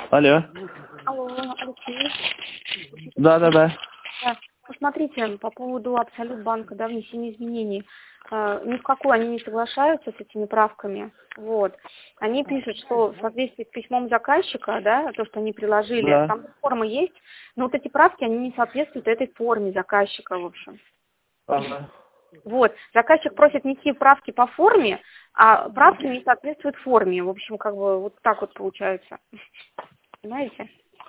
Алло. Алло, Алексей. Да. Да. Посмотрите, по поводу Абсолют банка, да, внесения изменений. Ни в какую они не соглашаются с этими правками. Вот. Они пишут, что в соответствии с письмом заказчика, да, то, что они приложили, Да. там форма есть, но вот эти правки, они не соответствуют этой форме заказчика, в общем. Ага. Вот. Заказчик просит внести правки по форме, а правки не соответствуют форме. В общем, как бы вот так вот получается. Понимаете?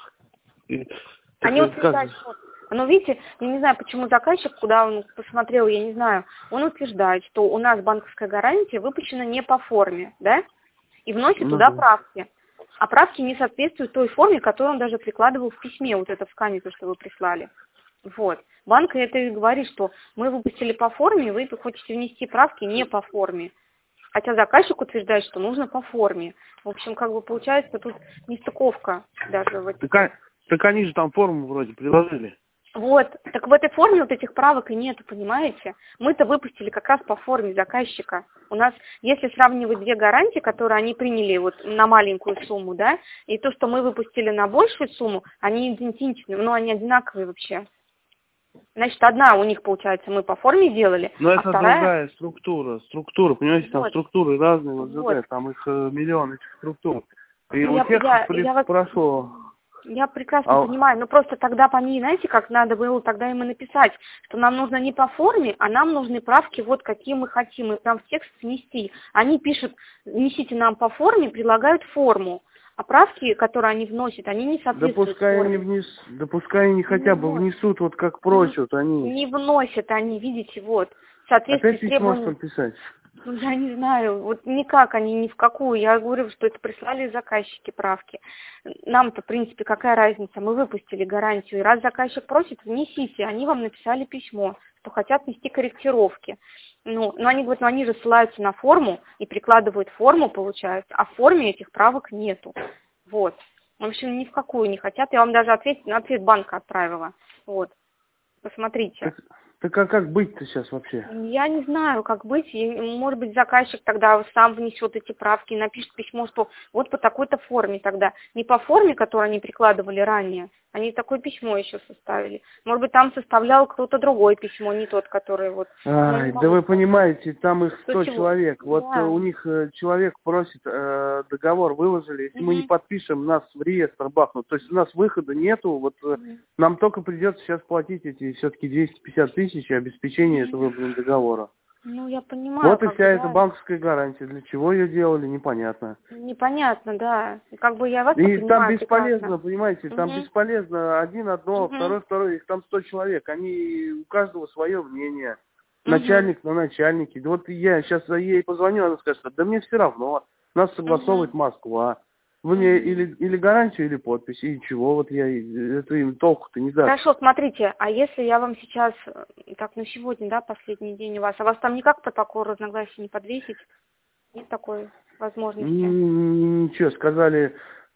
Они утверждают, что... Но видите, я не знаю, почему заказчик, куда он посмотрел, я не знаю, он утверждает, что у нас банковская гарантия выпущена не по форме, да, и вносит туда правки. А правки не соответствуют той форме, которую он даже прикладывал в письме, вот это в скане, то, что вы прислали. Вот. Банк это и говорит, что мы выпустили по форме, вы хотите внести правки не по форме. Хотя заказчик утверждает, что нужно по форме. В общем, как бы получается тут нестыковка даже в этих... Так они же там форму вроде приложили. Вот, так в этой форме вот этих правок и нету, понимаете? Мы-то выпустили как раз по форме заказчика. У нас, если сравнивать две гарантии, которые они приняли вот на маленькую сумму, да, и то, что мы выпустили на большую сумму, они идентичны, но они одинаковые вообще. Значит, одна у них, получается, мы по форме делали, Но а это вторая... другая структура, понимаете, там Вот. структуры разные, вот Вот. там их миллион этих структур. И Ну, у тех вас... прошло... Я прекрасно понимаю, но просто тогда по ней, знаете, как надо было тогда им и написать, что нам нужно не по форме, а нам нужны правки вот какие мы хотим, и там в текст внести. Они пишут, несите нам по форме, предлагают форму, а правки, которые они вносят, они не соответствуют форме. Да пускай они хотя бы внесут, вот как просят они. Не вносят они, видите, вот, в соответствии Опять с письмо, требованиями. что ли, писать? Ну, я не знаю, вот никак они ни в какую. Я говорю, что это прислали заказчики правки. Нам-то, в принципе, какая разница? Мы выпустили гарантию. И раз заказчик просит, внесите. Они вам написали письмо, что хотят внести корректировки. Ну, но они говорят, они же ссылаются на форму и прикладывают форму, получается, а в форме этих правок нету. Вот. В общем, ни в какую не хотят. Я вам даже ответ банка отправила. Вот. Посмотрите. Так а как быть-то сейчас вообще? Я не знаю, как быть. Может быть, заказчик тогда сам внесет эти правки, напишет письмо, что вот по такой-то форме тогда. Не по форме, которую они прикладывали ранее, они такое письмо еще составили. Может быть, там составлял кто-то другое письмо, не тот, который вот... Ай, да вы понимаете, там их 100 человек. Вот да. у них человек просит, договор выложили, если мы не подпишем, нас в реестр бахнут. То есть у нас выхода нету, вот нам только придется сейчас платить эти все-таки 250 тысяч обеспечения этого договора. Ну, я понимаю. Вот и вся эта банковская гарантия. Для чего ее делали, непонятно. Непонятно, да. Как бы я вас И понимаю, там бесполезно, прекрасно. понимаете, там бесполезно. Один одно, второй, их там 100 человек. Они, у каждого свое мнение. Начальник на начальнике. Вот я сейчас ей позвоню, она скажет, да мне все равно. Нас согласовывает Москва. Вы мне или гарантию, или подпись, и чего, вот я, это им толку-то не даст. Хорошо, смотрите, а если я вам сейчас, так, на сегодня, да, последний день у вас, а вас там никак протокол разногласий не подвесить? Нет такой возможности? Ничего, сказали,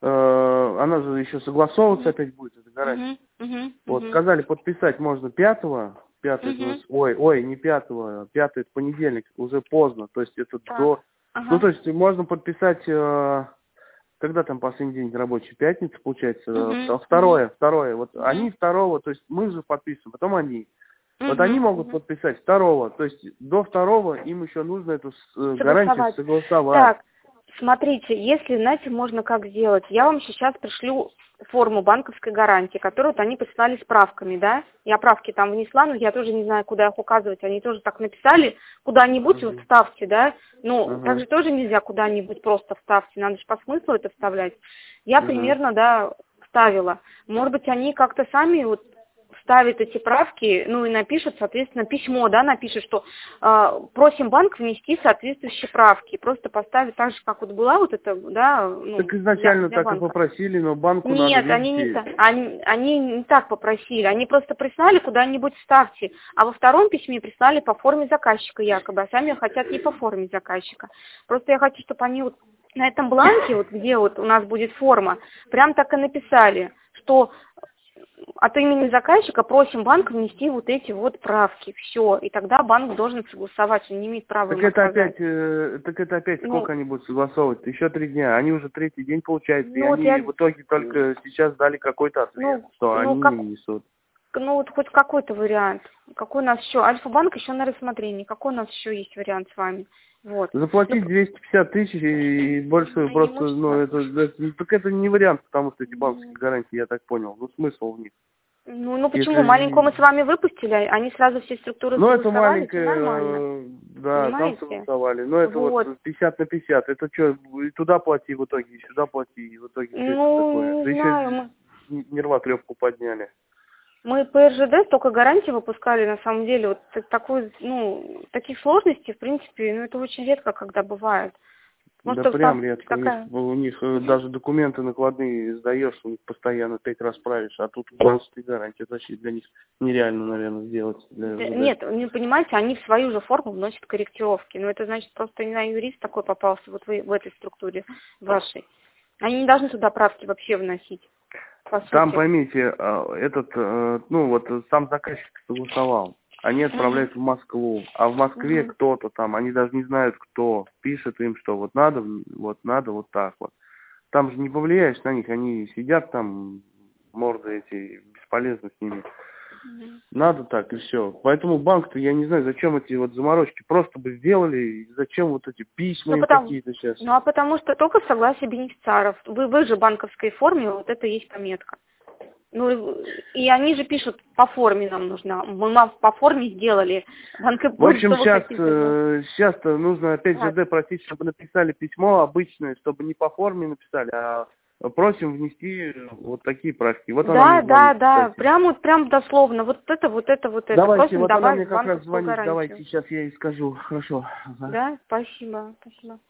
она же еще согласовываться опять будет, эта гарантия. Вот, сказали, подписать можно 5-го, 5-й у нас, ой, не 5-го, 5-й это понедельник, уже поздно, то есть это до, ну, то есть можно подписать... Когда там последний день рабочий? Пятница, получается? Второе. Вот они второго, то есть мы же подписываем, потом они. Вот они могут подписать второго, то есть до второго им еще нужно эту гарантию согласовать. Так, смотрите, если, знаете, можно как сделать. Я вам сейчас пришлю форму банковской гарантии, которую вот они прислали с правками, да? Я правки там внесла, но я тоже не знаю, куда их указывать. Они тоже так написали, куда-нибудь вот вставьте, да? Ну, так же тоже нельзя куда-нибудь просто вставьте, надо же по смыслу это вставлять. Я примерно, да, вставила. Может быть, они как-то сами вот вставит эти правки, ну и напишет, соответственно, письмо, да, напишет, что просим банк внести соответствующие правки. Просто поставить так же, как вот была вот эта, да. Ну, так изначально для так банка. И попросили, но банку Нет, надо, они не так попросили. Они просто прислали куда-нибудь вставьте. А во втором письме прислали по форме заказчика якобы, а сами хотят не по форме заказчика. Просто я хочу, чтобы они вот на этом бланке, вот где вот у нас будет форма, прям так и написали, что от имени заказчика просим банк внести вот эти вот правки. Все. И тогда банк должен согласовать, он не имеет права им отказать. Так это опять сколько они будут согласовывать? Еще 3 дня. Они уже 3-й день получается. И вот они в итоге только сейчас дали какой-то ответ, что они не несут. Ну вот хоть какой-то вариант. Какой у нас еще? Альфа-банк еще на рассмотрении. Какой у нас еще есть вариант с вами? Вот. Заплатить 250 тысяч и больше просто, так это не вариант, потому что эти банковские гарантии, я так понял. Ну смысл в них. Ну почему? Если... Маленькую мы с вами выпустили, они сразу все структуры согласовали. Ну это маленькая, да, понимаете? там согласовали. Но это вот 50 на 50. Это что, и туда плати в итоге, и сюда плати, и в итоге что это такое? Да еще нервотрепку подняли. Мы по РЖД столько гарантий выпускали, на самом деле, вот такой, таких сложностей, в принципе, это очень редко, когда бывает. Может, да прям редко. У них даже документы накладные сдаешь, у них постоянно 5 раз правишь, а тут банковские гарантии. Это вообще для них нереально, наверное, сделать. Нет, не понимаете, они в свою же форму вносят корректировки. Но это значит, просто, не знаю, юрист такой попался вот в этой структуре вашей. Они не должны туда правки вообще вносить. Там, поймите, сам заказчик согласовал. Они отправляют в Москву, а в Москве кто-то там, они даже не знают, кто пишет им, что вот надо вот так вот. Там же не повлияешь на них, они сидят там, морды эти, бесполезно с ними. Надо так и все. Поэтому банк-то, я не знаю, зачем эти вот заморочки, просто бы сделали, зачем вот эти письма какие-то сейчас. А потому что только в согласии бенефициаров. Вы же в банковской форме, вот это есть пометка. И они же пишут, по форме нам нужно. Мы по форме сделали. В общем, сейчас-то нужно опять ЖД просить, чтобы написали письмо обычное, чтобы не по форме написали, а просим внести вот такие правки. Вот да. Прям дословно. Вот это. Давайте, просим вот она добавить мне как раз звонит. гарантию. Давайте, сейчас я ей скажу. Хорошо. Да, спасибо.